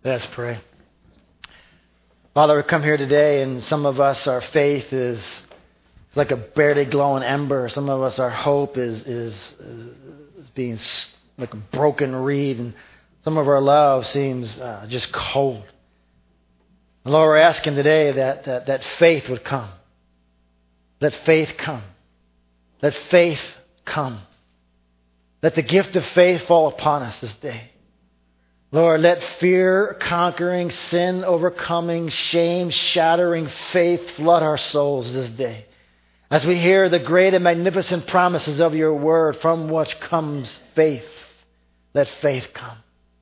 Let's pray. Father, we come here today, and some of us, our faith is like a barely glowing ember. Some of us, our hope is being like a broken reed, and some of our love seems just cold. And Lord, we're asking today that faith would come. Let faith come. Let faith come. Let the gift of faith fall upon us this day. Lord, let fear-conquering, sin-overcoming, shame-shattering faith flood our souls this day. As we hear the great and magnificent promises of your word, from which comes faith, let faith come.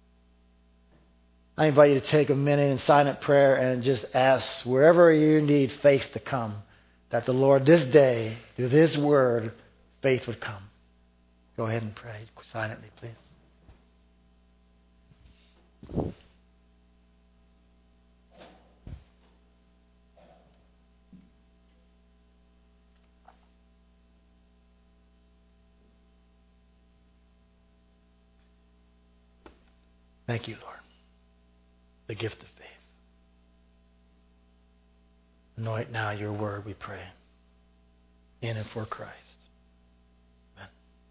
I invite you to take a minute in silent prayer and just ask wherever you need faith to come, that the Lord this day, through this word, faith would come. Go ahead and pray silently, please. Thank you, Lord. The gift of faith. Anoint now your word, we pray, in and for Christ. Amen.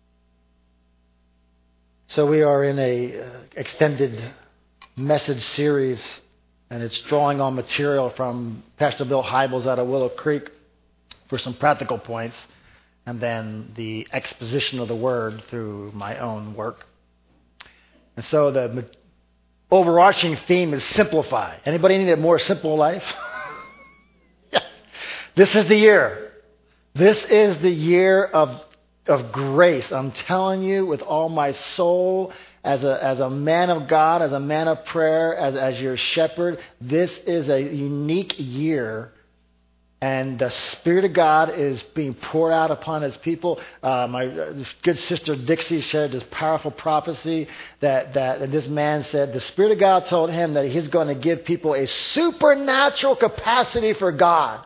So we are in a extended message series, and it's drawing on material from Pastor Bill Hybels out of Willow Creek for some practical points, and then the exposition of the word through my own work. And so the overarching theme is simplify. Anybody need a more simple life? Yes. This is the year. This is the year of grace. I'm telling you with all my soul, as a man of God, as a man of prayer, as your shepherd, this is a unique year. And the Spirit of God is being poured out upon His people. My good sister Dixie shared this powerful prophecy that this man said the Spirit of God told him that He's going to give people a supernatural capacity for God.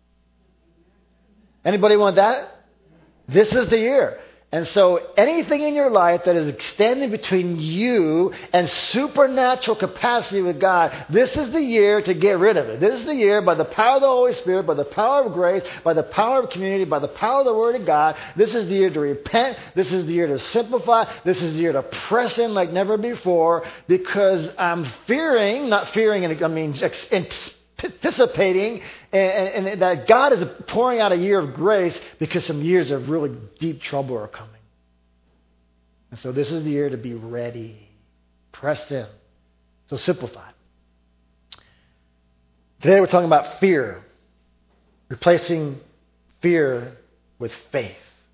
Anybody want that? This is the year. And so anything in your life that is extending between you and supernatural capacity with God, this is the year to get rid of it. This is the year, by the power of the Holy Spirit, by the power of grace, by the power of community, by the power of the Word of God, this is the year to repent. This is the year to simplify. This is the year to press in like never before, because I'm anticipating and that God is pouring out a year of grace, because some years of really deep trouble are coming. And so this is the year to be ready. Press in. So simplify. Today we're talking about fear. Replacing fear with faith.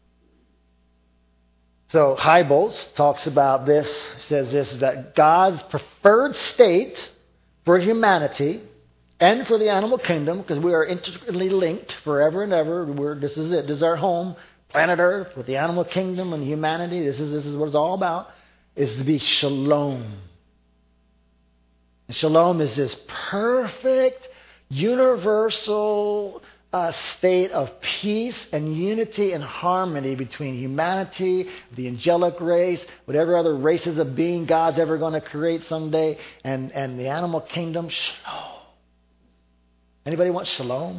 So Hybels talks about this, says this, that God's preferred state for humanity and for the animal kingdom, because we are intricately linked forever and ever. This is it. This is our home, planet Earth, with the animal kingdom and humanity. This is what it's all about, is to be shalom. And shalom is this perfect, universal state of peace and unity and harmony between humanity, the angelic race, whatever other races of being God's ever going to create someday, and the animal kingdom. Shalom. Anybody want shalom?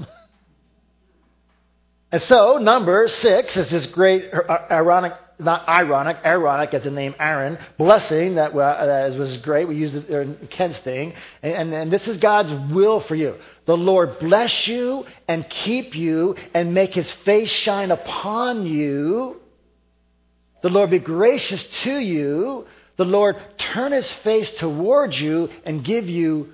And so, number 6 is this great, ironic as the name Aaron, blessing that was great. We used it in Ken's thing. And this is God's will for you. The Lord bless you and keep you and make His face shine upon you. The Lord be gracious to you. The Lord turn His face towards you and give you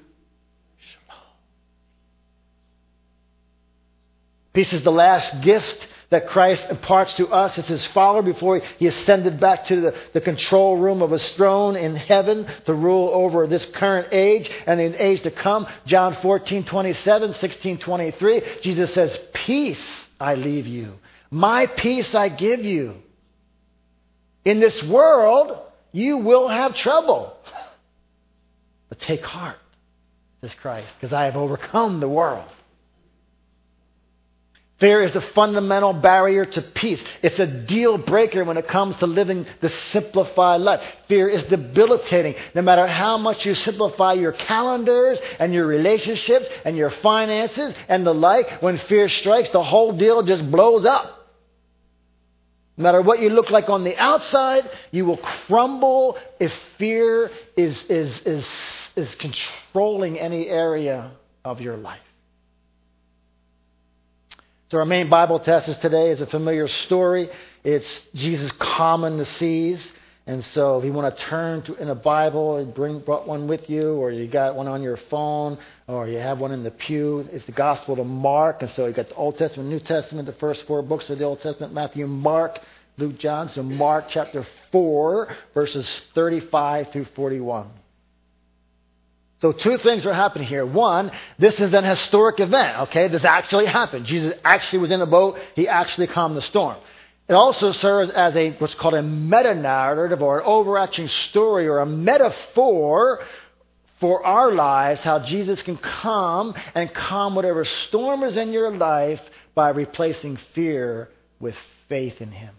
peace. Is the last gift that Christ imparts to us as His follower before He ascended back to the control room of His throne in heaven to rule over this current age and the age to come. John 14:27, 16:23, Jesus says, peace I leave you. My peace I give you. In this world, you will have trouble. But take heart, says Christ, because I have overcome the world. Fear is the fundamental barrier to peace. It's a deal breaker when it comes to living the simplified life. Fear is debilitating. No matter how much you simplify your calendars and your relationships and your finances and the like, when fear strikes, the whole deal just blows up. No matter what you look like on the outside, you will crumble if fear is controlling any area of your life. So our main Bible text today is a familiar story. It's Jesus calming the seas. And so if you want to turn to in a Bible and brought one with you, or you got one on your phone, or you have one in the pew, it's the Gospel of Mark. And so you got the Old Testament, New Testament, the first 4 books of the Old Testament, Matthew, Mark, Luke, John. So Mark chapter 4, verses 35 through 41. So 2 things are happening here. One, this is an historic event, okay? This actually happened. Jesus actually was in a boat. He actually calmed the storm. It also serves as what's called a meta-narrative, or an overarching story, or a metaphor for our lives, how Jesus can come and calm whatever storm is in your life by replacing fear with faith in Him.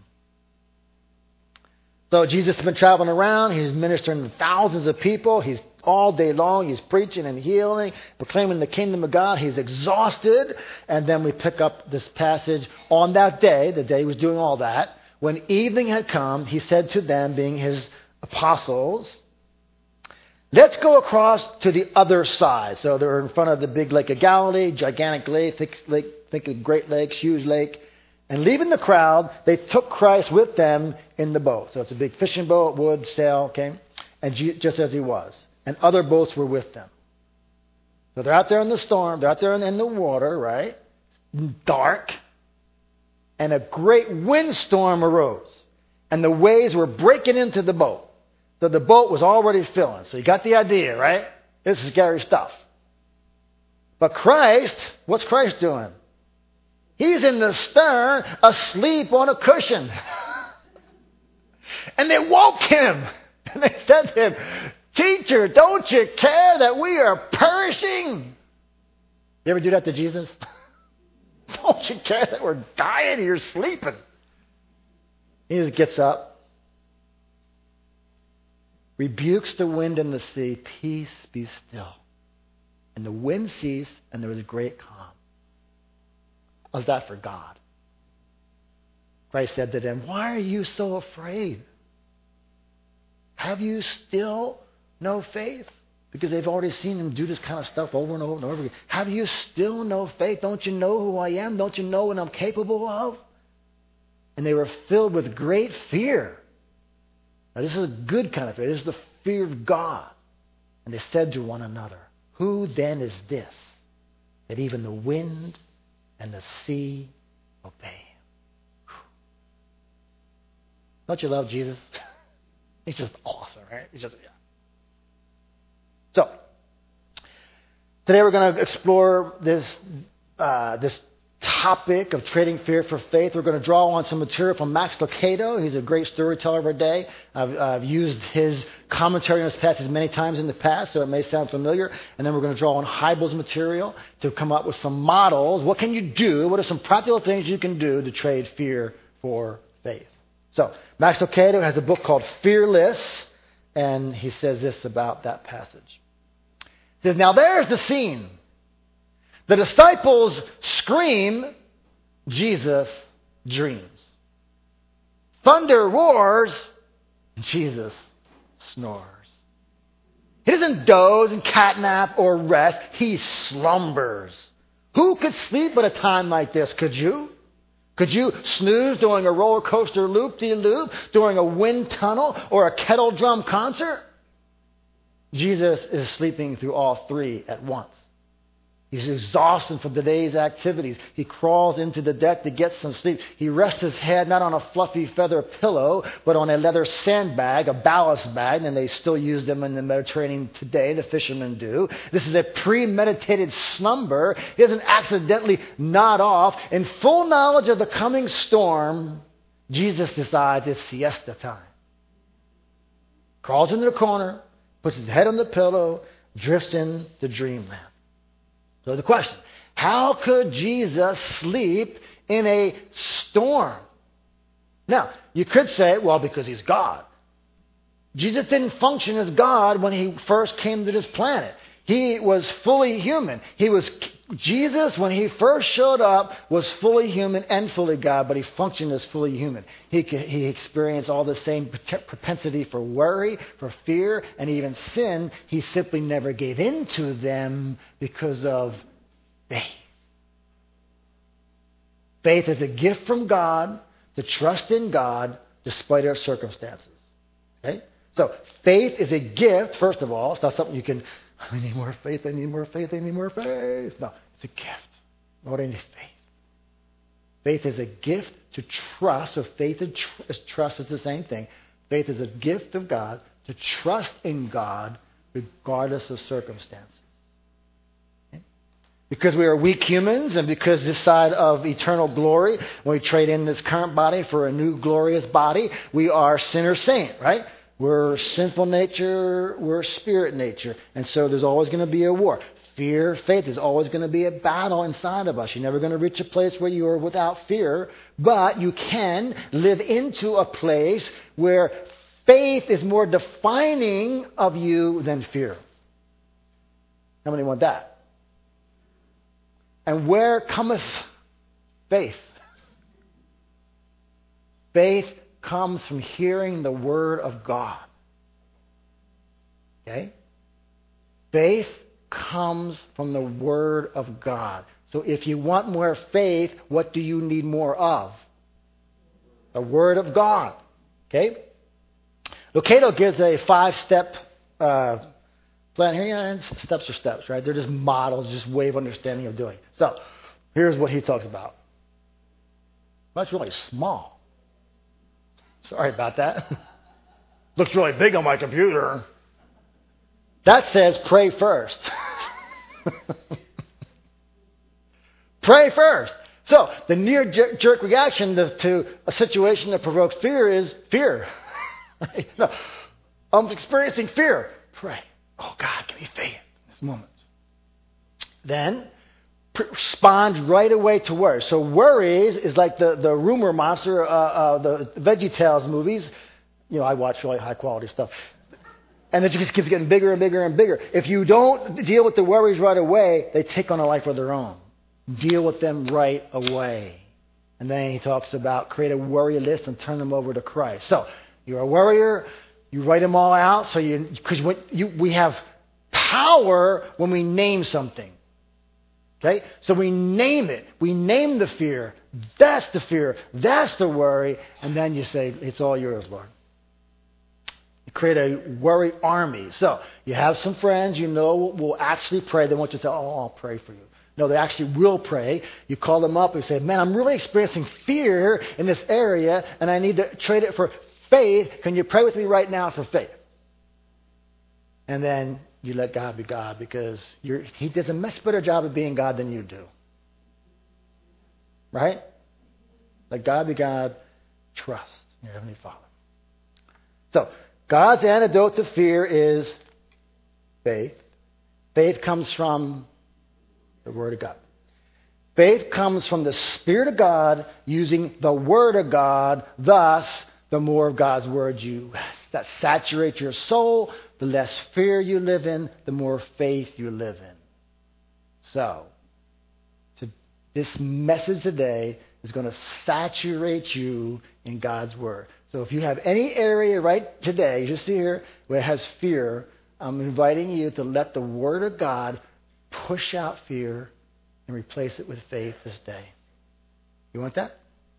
So Jesus has been traveling around. He's ministering to thousands of people. He's all day long. He's preaching and healing, proclaiming the kingdom of God. He's exhausted. And then we pick up this passage on that day, the day he was doing all that. When evening had come, he said to them, being his apostles, let's go across to the other side. So they're in front of the big Lake of Galilee, gigantic lake, thick lake, think of Great Lakes, huge lake. And leaving the crowd, they took Christ with them in the boat. So it's a big fishing boat, wood, sail, okay? And just as he was. And other boats were with them. So they're out there in the storm. They're out there in the water, right? Dark. And a great windstorm arose. And the waves were breaking into the boat. So the boat was already filling. So you got the idea, right? This is scary stuff. But Christ, what's Christ doing? He's in the stern, asleep on a cushion. And they woke him. And they said to him, Teacher, don't you care that we are perishing? You ever do that to Jesus? Don't you care that we're dying and you're sleeping? He just gets up, rebukes the wind and the sea, peace, be still. And the wind ceased, and there was a great calm. How's that for God? Christ said to them, why are you so afraid? Have you still no faith? Because they've already seen him do this kind of stuff over and over and over again. Have you still no faith? Don't you know who I am? Don't you know what I'm capable of? And they were filled with great fear. Now this is a good kind of fear. This is the fear of God. And they said to one another, who then is this, that even the wind and the sea obey him? Don't you love Jesus? He's just awesome, right? He's just, yeah. So, today we're going to explore this topic of trading fear for faith. We're going to draw on some material from Max Lucado. He's a great storyteller of our day. I've used his commentary on this passage many times in the past, so it may sound familiar. And then we're going to draw on Hybel's material to come up with some models. What can you do? What are some practical things you can do to trade fear for faith? So, Max Lucado has a book called Fearless, and he says this about that passage. He says, now there's the scene. The disciples scream, Jesus dreams. Thunder roars, Jesus snores. He doesn't doze and catnap or rest. He slumbers. Who could sleep at a time like this? Could you? Could you snooze during a roller coaster loop-de-loop, during a wind tunnel, or a kettle drum concert? Jesus is sleeping through all 3 at once. He's exhausted from today's activities. He crawls into the deck to get some sleep. He rests his head not on a fluffy feather pillow, but on a leather sandbag, a ballast bag, and they still use them in the Mediterranean today, the fishermen do. This is a premeditated slumber. He doesn't accidentally nod off. In full knowledge of the coming storm, Jesus decides it's siesta time. Crawls into the corner, puts his head on the pillow, drifts into dreamland. So the question, how could Jesus sleep in a storm. Now, you could say, well, because he's God. Jesus didn't function as God when he first came to this planet. He was fully human. Jesus, when he first showed up, was fully human and fully God, but he functioned as fully human. He experienced all the same propensity for worry, for fear, and even sin. He simply never gave in to them because of faith. Faith is a gift from God to trust in God despite our circumstances. Okay? So faith is a gift, first of all. It's not something you can, I need more faith, I need more faith, I need more faith. No, it's a gift. Not any faith. Faith is a gift to trust. So faith and trust is the same thing. Faith is a gift of God to trust in God regardless of circumstances. Okay? Because we are weak humans and because this side of eternal glory, when we trade in this current body for a new glorious body, we are sinner saint, right? We're sinful nature, we're spirit nature. And so there's always going to be a war. Fear, faith is always going to be a battle inside of us. You're never going to reach a place where you are without fear. But you can live into a place where faith is more defining of you than fear. How many want that? And where cometh faith? Faith comes from hearing the Word of God. Okay? Faith comes from the Word of God. So if you want more faith, what do you need more of? The Word of God. Okay? Locato gives a 5-step plan here. Yeah, steps are steps, right? They're just models, just way of understanding of doing. So here's what he talks about. That's really small. Sorry about that. Looks really big on my computer. That says pray first. Pray first. So the knee-jerk reaction to a situation that provokes fear is fear. Right? No, I'm experiencing fear. Pray. Oh, God, give me faith in this moment. Then respond right away to worry. So worries is like the rumor monster, the VeggieTales movies. You know, I watch really high quality stuff. And it just keeps getting bigger and bigger and bigger. If you don't deal with the worries right away, they take on a life of their own. Deal with them right away. And then he talks about create a worry list and turn them over to Christ. So you're a worrier. You write them all out. So we have power when we name something. Okay? So we name it. We name the fear. That's the fear. That's the worry. And then you say, it's all yours, Lord. You create a worry army. So you have some friends you know will actually pray. They want you to say, oh, I'll pray for you. No, they actually will pray. You call them up and say, man, I'm really experiencing fear in this area and I need to trade it for faith. Can you pray with me right now for faith? And then you let God be God because He does a much better job of being God than you do. Right? Let God be God. Trust in your Heavenly Father. So, God's antidote to fear is faith. Faith comes from the Word of God. Faith comes from the Spirit of God using the Word of God. Thus, the more of God's Word that saturates your soul, the less fear you live in, the more faith you live in. So, this message today is going to saturate you in God's Word. So if you have any area right today, just here, where it has fear, I'm inviting you to let the Word of God push out fear and replace it with faith this day. You want that?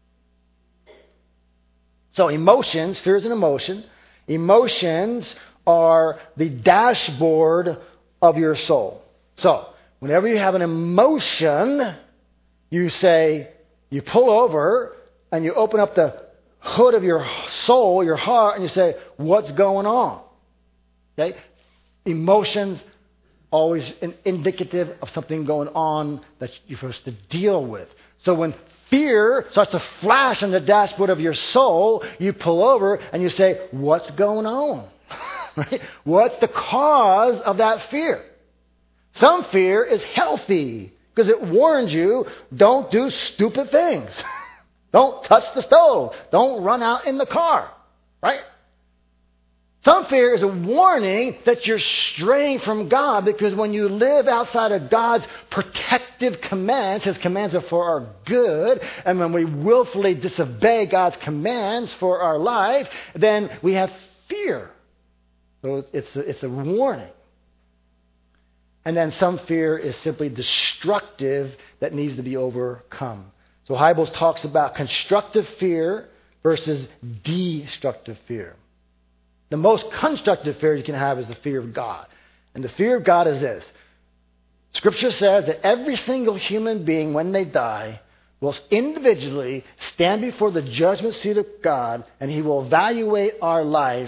So emotions, fear is an emotion. Emotions are the dashboard of your soul. So whenever you have an emotion, you say, you pull over and you open up the hood of your soul, your heart, and you say, what's going on? Okay? Emotions always indicative of something going on that you're supposed to deal with. So when fear starts to flash on the dashboard of your soul, you pull over and you say, what's going on? Right? What's the cause of that fear? Some fear is healthy. because it warns you, don't do stupid things. Don't touch the stove. Don't run out in the car. Right? Some fear is a warning that you're straying from God, because when you live outside of God's protective commands, His commands are for our good, and when we willfully disobey God's commands for our life, then we have fear. So it's a warning. And then some fear is simply destructive that needs to be overcome. So Hybels talks about constructive fear versus destructive fear. The most constructive fear you can have is the fear of God. And the fear of God is this. Scripture says that every single human being, when they die, will individually stand before the judgment seat of God, and He will evaluate our life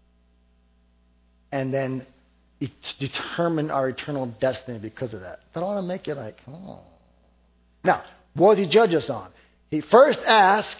and then determine our eternal destiny because of that. I don't want to make you like, oh. Now, what does He judge us on? He first asks,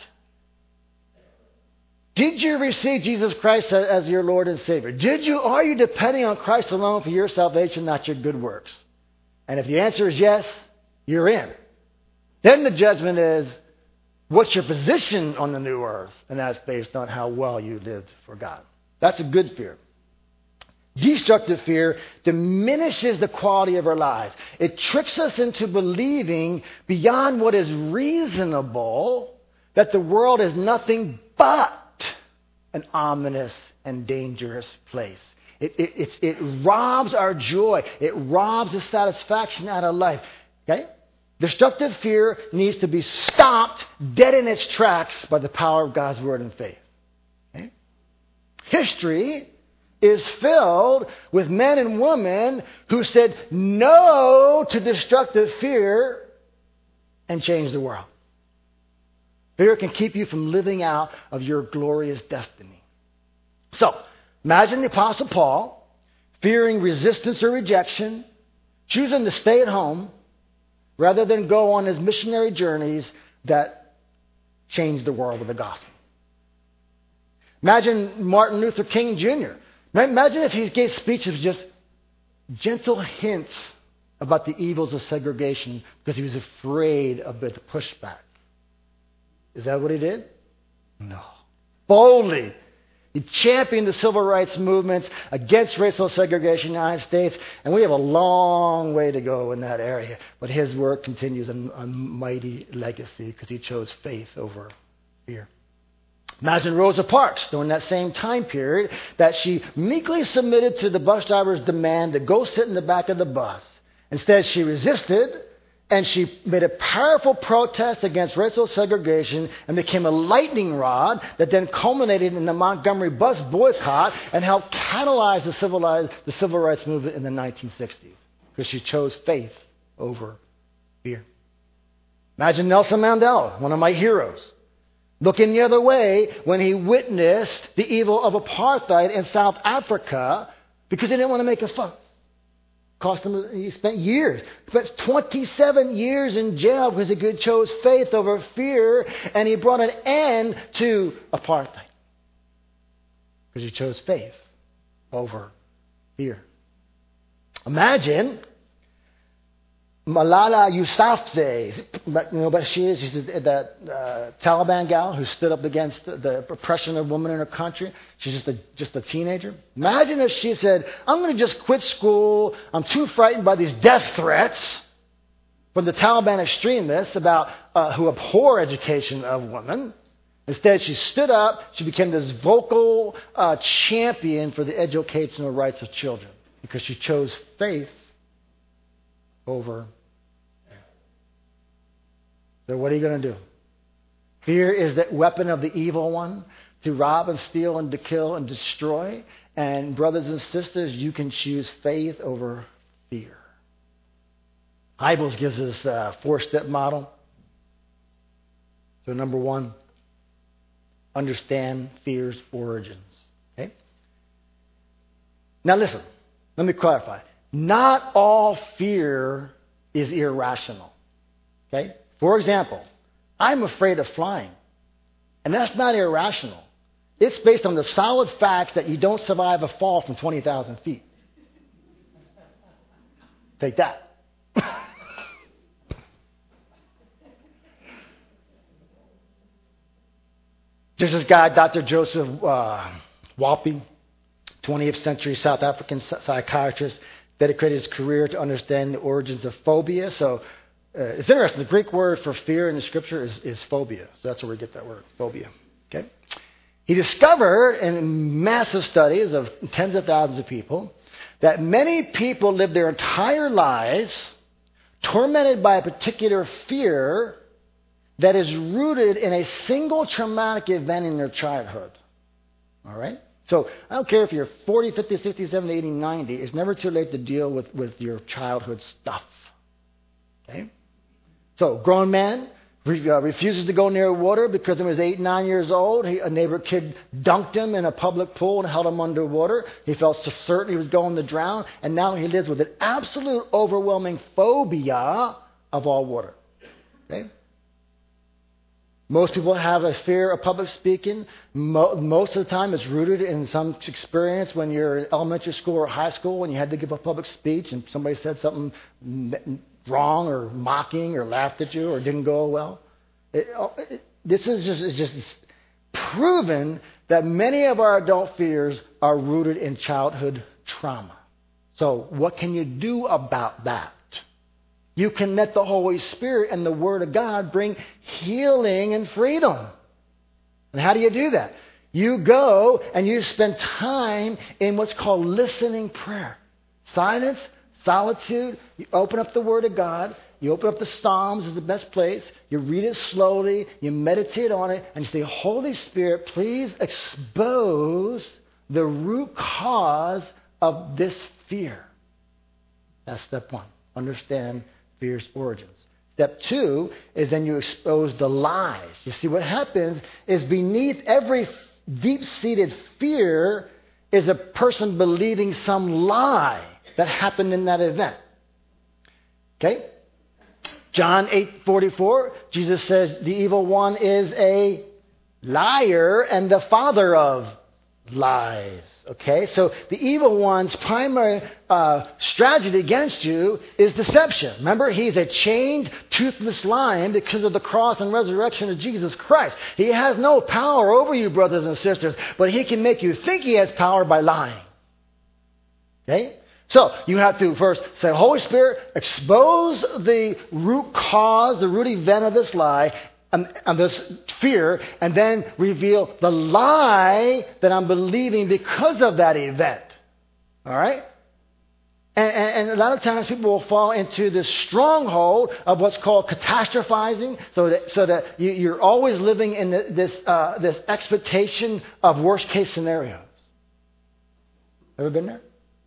did you receive Jesus Christ as your Lord and Savior? Are you depending on Christ alone for your salvation, not your good works? And if the answer is yes, you're in. Then the judgment is, what's your position on the new earth? And that's based on how well you lived for God. That's a good fear. Destructive fear diminishes the quality of our lives. It tricks us into believing beyond what is reasonable that the world is nothing but an ominous and dangerous place. It robs our joy. It robs the satisfaction out of life. Okay? Destructive fear needs to be stopped dead in its tracks by the power of God's word and faith. Okay? History is filled with men and women who said no to destructive fear and changed the world. Fear can keep you from living out of your glorious destiny. So, imagine the Apostle Paul fearing resistance or rejection, choosing to stay at home rather than go on his missionary journeys that changed the world with the gospel. Imagine Martin Luther King Jr. Imagine if he gave speeches with just gentle hints about the evils of segregation because he was afraid of the pushback. Is that what he did? No. Boldly, he championed the civil rights movements against racial segregation in the United States, and we have a long way to go in that area. But his work continues a mighty legacy because he chose faith over fear. Imagine Rosa Parks during that same time period that she meekly submitted to the bus driver's demand to go sit in the back of the bus. Instead, she resisted, and she made a powerful protest against racial segregation and became a lightning rod that then culminated in the Montgomery bus boycott and helped catalyze the civil rights movement in the 1960s because she chose faith over fear. Imagine Nelson Mandela, one of my heroes, looking the other way when he witnessed the evil of apartheid in South Africa because he didn't want to make a fuss. He spent years, 27 years in jail because he chose faith over fear, and he brought an end to apartheid because he chose faith over fear. Imagine Malala Yousafzai, but she's that Taliban gal who stood up against the oppression of women in her country. She's just a teenager. Imagine if she said, I'm going to just quit school. I'm too frightened by these death threats from the Taliban extremists who abhor education of women. Instead, she stood up. She became this vocal champion for the educational rights of children because she chose faith over. So what are you going to do? Fear is that weapon of the evil one to rob and steal and to kill and destroy. And brothers and sisters, you can choose faith over fear. Hybels gives us a 4-step model. So number 1, understand fear's origins. Okay? Now listen, let me clarify. Not all fear is irrational. Okay? For example, I'm afraid of flying. And that's not irrational. It's based on the solid facts that you don't survive a fall from 20,000 feet. Take that. There's this guy, Dr. Joseph Walpe, 20th century South African psychiatrist, dedicated his career to understand the origins of phobia. So it's interesting. The Greek word for fear in the Scripture is phobia. So that's where we get that word, phobia. Okay. He discovered in massive studies of tens of thousands of people that many people live their entire lives tormented by a particular fear that is rooted in a single traumatic event in their childhood. All right? So I don't care if you're 40, 50, 60, 70, 80, 90. It's never too late to deal with your childhood stuff. Okay? So grown man refuses to go near water because when he was 8, 9 years old, a neighbor kid dunked him in a public pool and held him underwater. He felt so certain he was going to drown, and now he lives with an absolute overwhelming phobia of all water. Okay? Most people have a fear of public speaking. Most of the time it's rooted in some experience when you're in elementary school or high school when you had to give a public speech and somebody said something wrong or mocking or laughed at you or didn't go well. This is just proven that many of our adult fears are rooted in childhood trauma. So what can you do about that? You can let the Holy Spirit and the Word of God bring healing and freedom. And how do you do that? You go and you spend time in what's called listening prayer. Silence, solitude. You open up the Word of God. You open up the Psalms is the best place. You read it slowly. You meditate on it. And you say, Holy Spirit, please expose the root cause of this fear. That's step one. Understand fear's origins. Step two is then you expose the lies. You see, what happens is beneath every deep-seated fear is a person believing some lie that happened in that event. Okay? John 8:44, Jesus says the evil one is a liar and the father of lies. Okay? So the evil one's primary strategy against you is deception. Remember, he's a chained, toothless lion because of the cross and resurrection of Jesus Christ. He has no power over you, brothers and sisters, but he can make you think he has power by lying. Okay? So you have to first say, Holy Spirit, expose the root cause, the root event of this lie, and this fear, and then reveal the lie that I'm believing because of that event. All right? And a lot of times people will fall into this stronghold of what's called catastrophizing, so that you're always living in this expectation of worst case scenarios. Ever been there?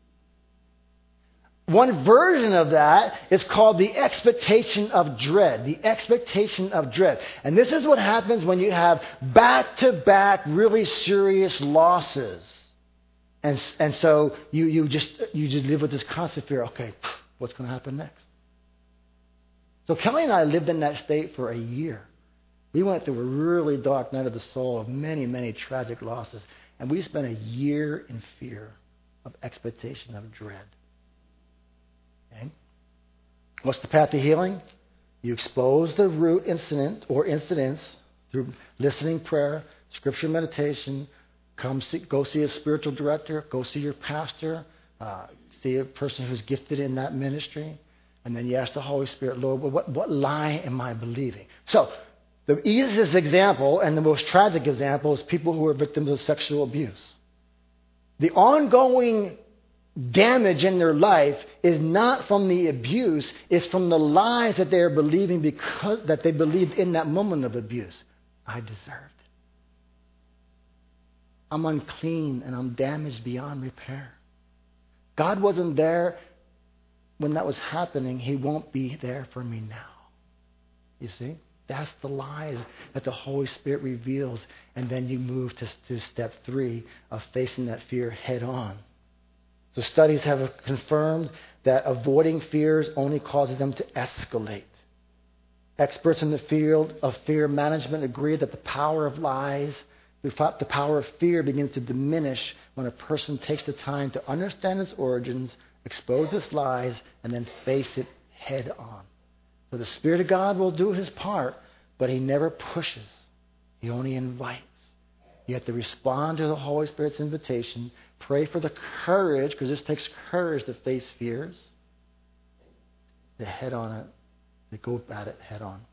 One version of that is called the expectation of dread. The expectation of dread. And this is what happens when you have back-to-back really serious losses. And so you just live with this constant fear. Okay, what's going to happen next? So Kelly and I lived in that state for a year. We went through a really dark night of the soul of many, many tragic losses. And we spent a year in fear of expectation of dread. Okay. What's the path to healing? You expose the root incident or incidents through listening prayer, scripture meditation. Go see a spiritual director. Go see your pastor. See a person who's gifted in that ministry. And then you ask the Holy Spirit, Lord, what lie am I believing? So the easiest example and the most tragic example is people who are victims of sexual abuse. The ongoing damage in their life is not from the abuse, it's from the lies that they are believing because that they believed in that moment of abuse. I deserved it. I'm unclean and I'm damaged beyond repair. God wasn't there when that was happening. He won't be there for me now. You see? That's the lies that the Holy Spirit reveals. And then you move to step 3 of facing that fear head on. So studies have confirmed that avoiding fears only causes them to escalate. Experts in the field of fear management agree that the power of lies, the power of fear begins to diminish when a person takes the time to understand its origins, expose its lies, and then face it head on. So the Spirit of God will do His part, but He never pushes. He only invites. You have to respond to the Holy Spirit's invitation. Pray for the courage, because this takes courage to face fears. To head on it. To go at it head on.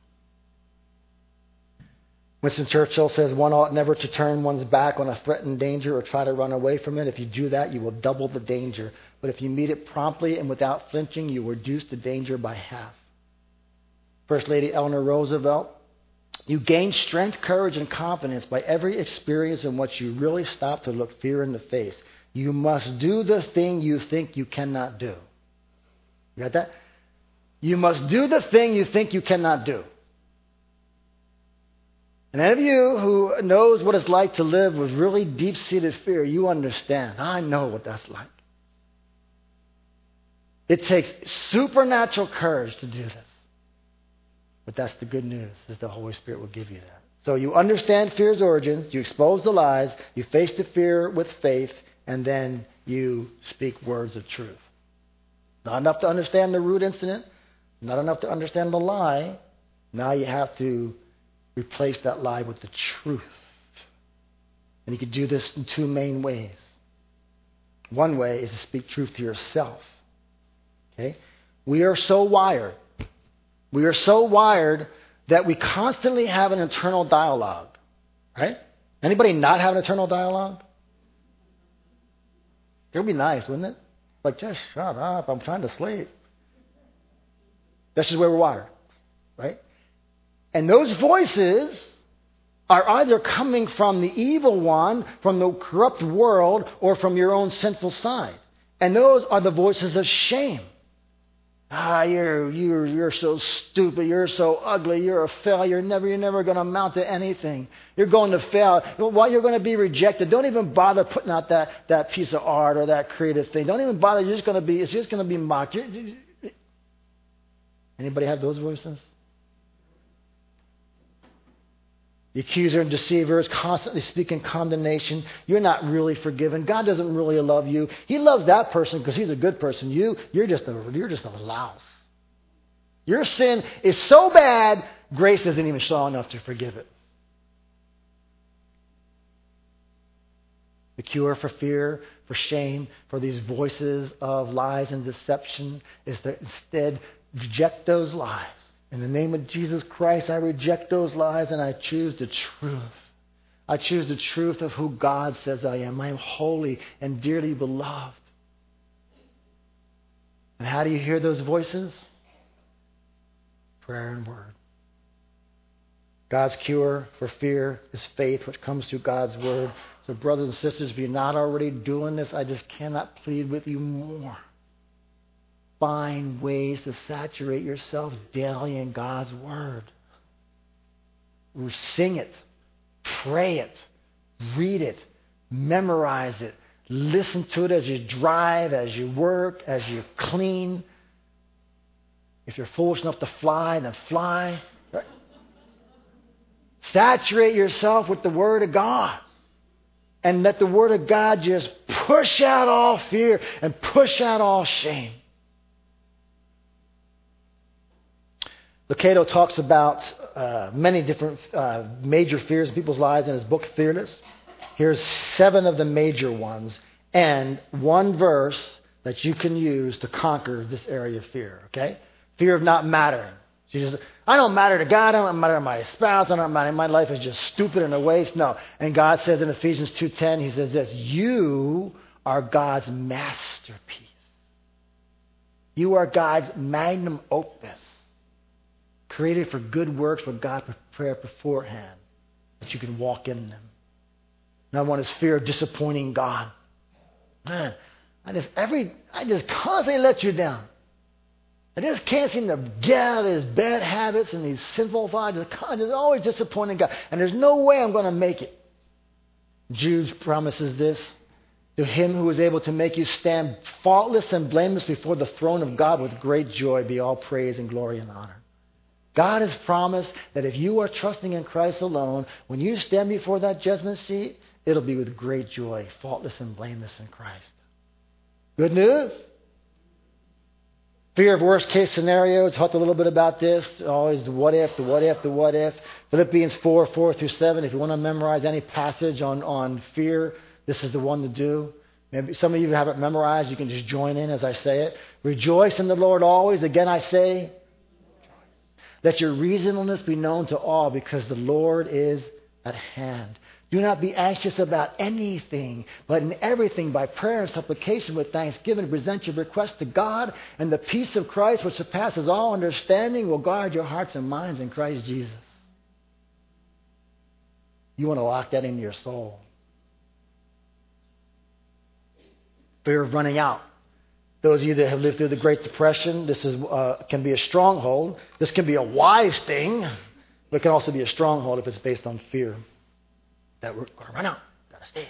Winston Churchill says, one ought never to turn one's back on a threatened danger or try to run away from it. If you do that, you will double the danger. But if you meet it promptly and without flinching, you will reduce the danger by half. First Lady Eleanor Roosevelt, you gain strength, courage, and confidence by every experience in which you really stop to look fear in the face. You must do the thing you think you cannot do. You got that? You must do the thing you think you cannot do. And any of you who knows what it's like to live with really deep-seated fear, you understand. I know what that's like. It takes supernatural courage to do this. But that's the good news, is the Holy Spirit will give you that. So you understand fear's origins, you expose the lies, you face the fear with faith, and then you speak words of truth. Not enough to understand the root incident, not enough to understand the lie. Now you have to replace that lie with the truth. And you can do this in two main ways. One way is to speak truth to yourself. Okay? We are so wired that we constantly have an internal dialogue. Right? Anybody not have an internal dialogue? It would be nice, wouldn't it? Like, just shut up. I'm trying to sleep. That's just where we're wired. Right? And those voices are either coming from the evil one, from the corrupt world, or from your own sinful side. And those are the voices of shame. You're so stupid. You're so ugly. You're a failure. You're never going to amount to anything. You're going to fail. Well, you're going to be rejected. Don't even bother putting out that piece of art or that creative thing. Don't even bother. It's just going to be mocked. Anybody have those voices? The accuser and deceiver is constantly speaking condemnation. You're not really forgiven. God doesn't really love you. He loves that person because he's a good person. You're just a louse. Your sin is so bad, grace isn't even strong enough to forgive it. The cure for fear, for shame, for these voices of lies and deception is to instead reject those lies. In the name of Jesus Christ, I reject those lies and I choose the truth. I choose the truth of who God says I am. I am holy and dearly beloved. And how do you hear those voices? Prayer and word. God's cure for fear is faith, which comes through God's word. So brothers and sisters, if you're not already doing this, I just cannot plead with you more. Find ways to saturate yourself daily in God's word. Sing it, pray it, read it, memorize it, listen to it as you drive, as you work, as you clean. If you're foolish enough to fly, then fly. Right? Saturate yourself with the Word of God. And let the Word of God just push out all fear and push out all shame. Lucado talks about many different major fears in people's lives in his book, Fearless. Here's 7 of the major ones and one verse that you can use to conquer this area of fear, okay? Fear of not mattering. She says, I don't matter to God, I don't matter to my spouse, I don't matter, my life is just stupid and a waste. No. And God says in Ephesians 2:10, he says this, you are God's masterpiece. You are God's magnum opus. Created for good works what God prepared beforehand, that you can walk in them. Another one is fear of disappointing God. Man, I just constantly let you down. I just can't seem to get out of these bad habits and these sinful thoughts. I'm just always disappointing God. And there's no way I'm going to make it. Jude promises this. To him who is able to make you stand faultless and blameless before the throne of God with great joy be all praise and glory and honor. God has promised that if you are trusting in Christ alone, when you stand before that judgment seat, it'll be with great joy, faultless and blameless in Christ. Good news? Fear of worst case scenarios. Talked a little bit about this. Always the what if, the what if, the what if. Philippians 4:4-7. If you want to memorize any passage on fear, this is the one to do. Maybe some of you have it memorized. You can just join in as I say it. Rejoice in the Lord always. Again, I say, let your reasonableness be known to all, because the Lord is at hand. Do not be anxious about anything, but in everything by prayer and supplication with thanksgiving present your requests to God, and the peace of Christ, which surpasses all understanding, will guard your hearts and minds in Christ Jesus. You want to lock that into your soul. Fear of running out. Those of you that have lived through the Great Depression, this can be a stronghold. This can be a wise thing, but it can also be a stronghold if it's based on fear. That we're going to run out. Got to stay.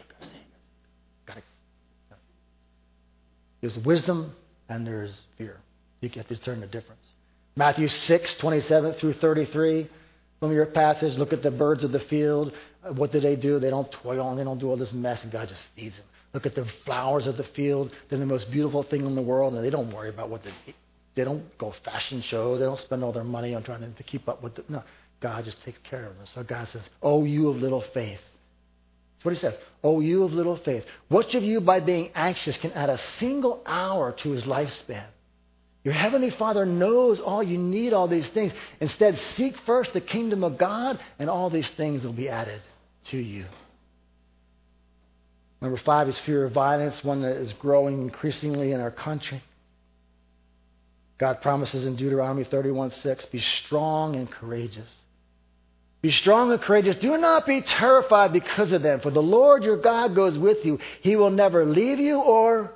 There's wisdom and there's fear. You have to discern the difference. Matthew 6:27-33. From your passage, look at the birds of the field. What do? They don't toil. They don't do all this mess, and God just feeds them. Look at the flowers of the field. They're the most beautiful thing in the world, and they don't worry about what they don't go fashion show. They don't spend all their money on trying to keep up with it. No, God just takes care of them. So God says, "Oh, you of little faith." That's what he says. "Oh, you of little faith. Which of you, by being anxious, can add a single hour to his lifespan? Your heavenly Father knows all you need, all these things. Instead, seek first the kingdom of God, and all these things will be added to you." Number 5 is fear of violence, one that is growing increasingly in our country. God promises in Deuteronomy 31:6, be strong and courageous. Be strong and courageous. Do not be terrified because of them, for the Lord your God goes with you. He will never leave you or...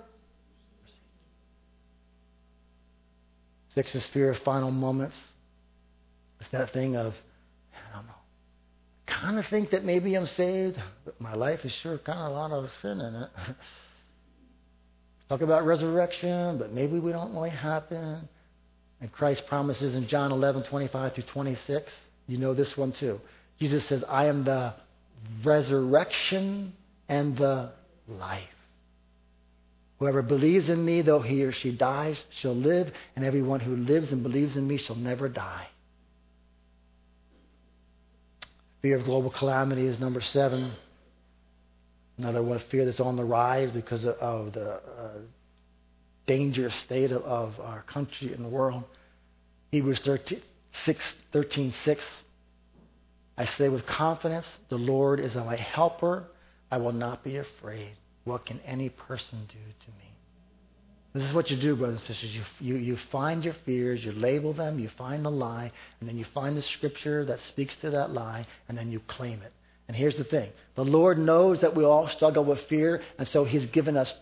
6 is fear of final moments. It's that thing of, I don't know, kind of think that maybe I'm saved, but my life is sure kind of a lot of sin in it. Talk about resurrection, but maybe we don't really happen. And Christ promises in John 11:25-26, you know this one too. Jesus says, I am the resurrection and the life. Whoever believes in me, though he or she dies, shall live, and everyone who lives and believes in me shall never die. Fear of global calamity is number 7. Another one, fear that's on the rise because of the dangerous state of our country and the world. Hebrews 13:6. I say with confidence, the Lord is my helper. I will not be afraid. What can any person do to me? This is what you do, brothers and sisters. You find your fears, you label them, you find the lie, and then you find the scripture that speaks to that lie, and then you claim it. And here's the thing. The Lord knows that we all struggle with fear, and so he's given us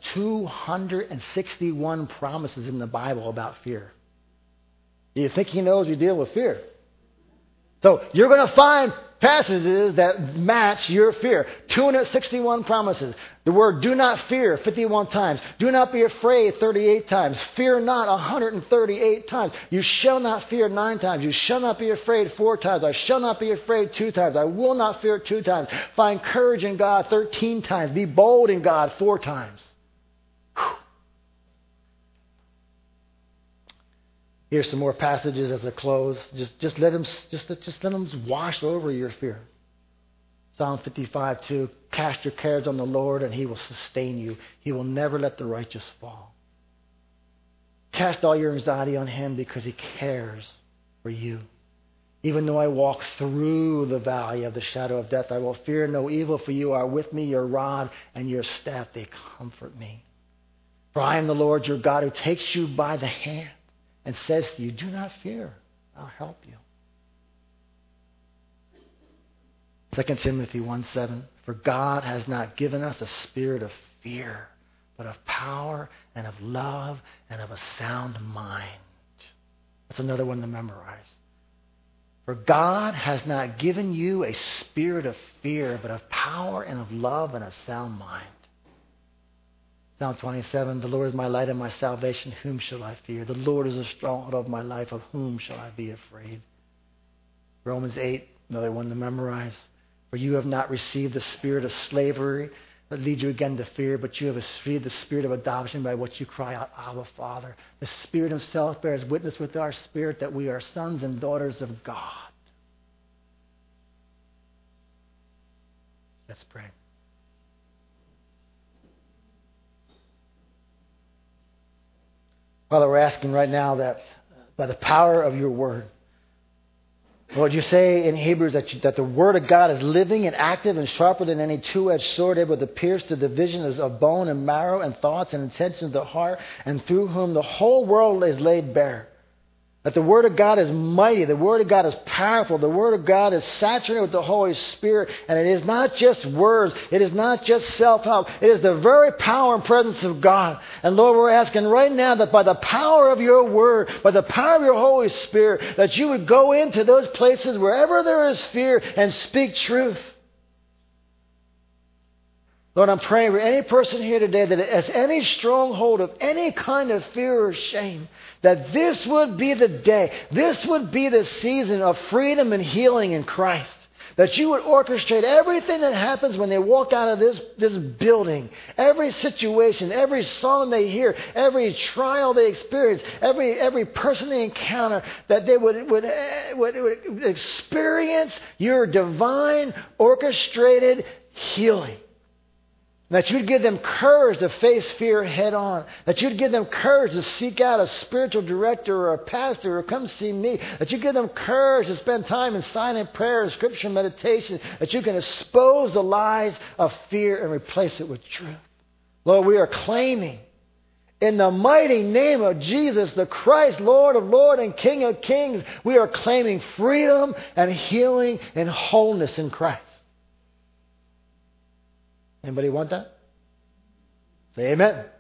261 promises in the Bible about fear. Do you think he knows you deal with fear? So you're going to find passages that match your fear. 261 promises. The word do not fear 51 times. Do not be afraid 38 times. Fear not 138 times. You shall not fear 9 times. You shall not be afraid 4 times. I shall not be afraid 2 times. I will not fear 2 times. Find courage in God 13 times. Be bold in God 4 times. Whew. Here's some more passages as I close. Just let them wash over your fear. Psalm 55:2. Cast your cares on the Lord, and he will sustain you. He will never let the righteous fall. Cast all your anxiety on him because he cares for you. Even though I walk through the valley of the shadow of death, I will fear no evil, for you are with me. Your rod and your staff, they comfort me. For I am the Lord your God, who takes you by the hand and says to you, do not fear, I'll help you. 2 Timothy 1:7, for God has not given us a spirit of fear, but of power and of love and of a sound mind. That's another one to memorize. For God has not given you a spirit of fear, but of power and of love and a sound mind. Psalm 27, the Lord is my light and my salvation. Whom shall I fear? The Lord is the stronghold of my life. Of whom shall I be afraid? Romans 8, another one to memorize. For you have not received the spirit of slavery that lead you again to fear, but you have received the Spirit of adoption by which you cry out, Abba, Father. The Spirit himself bears witness with our spirit that we are sons and daughters of God. Let's pray. Father, we're asking right now that by the power of your word, Lord, you say in Hebrews that the Word of God is living and active and sharper than any two-edged sword, able to pierce the divisions of bone and marrow and thoughts and intentions of the heart, and through whom the whole world is laid bare. That the Word of God is mighty, the Word of God is powerful, the Word of God is saturated with the Holy Spirit, and it is not just words, it is not just self-help, it is the very power and presence of God. And Lord, we're asking right now that by the power of your Word, by the power of your Holy Spirit, that you would go into those places wherever there is fear and speak truth. Lord, I'm praying for any person here today that has any stronghold of any kind of fear or shame, that this would be the day, this would be the season of freedom and healing in Christ. That you would orchestrate everything that happens when they walk out of this building, every situation, every song they hear, every trial they experience, every person they encounter, that they would experience your divine orchestrated healing. That you'd give them courage to face fear head on. That you'd give them courage to seek out a spiritual director or a pastor or come see me. That you give them courage to spend time in silent prayer and scripture meditation. That you can expose the lies of fear and replace it with truth. Lord, we are claiming in the mighty name of Jesus, the Christ, Lord of Lords and King of Kings, we are claiming freedom and healing and wholeness in Christ. Anybody want that? Say amen.